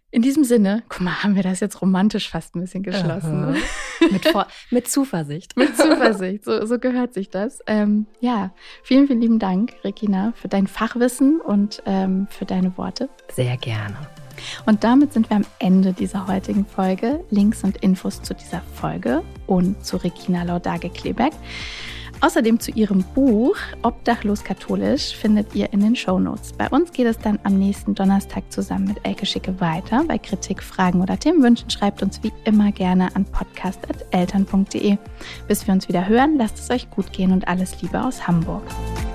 In diesem Sinne, guck mal, haben wir das jetzt romantisch fast ein bisschen geschlossen. Mit Zuversicht. Mit Zuversicht, so gehört sich das. Ja, vielen, vielen lieben Dank, Regina, für dein Fachwissen und für deine Worte. Sehr gerne. Und damit sind wir am Ende dieser heutigen Folge. Links und Infos zu dieser Folge und zu Regina Laudage-Klebeck. Außerdem zu ihrem Buch Obdachlos katholisch findet ihr in den Shownotes. Bei uns geht es dann am nächsten Donnerstag zusammen mit Elke Schicke weiter. Bei Kritik, Fragen oder Themenwünschen schreibt uns wie immer gerne an podcast@eltern.de. Bis wir uns wieder hören, lasst es euch gut gehen und alles Liebe aus Hamburg.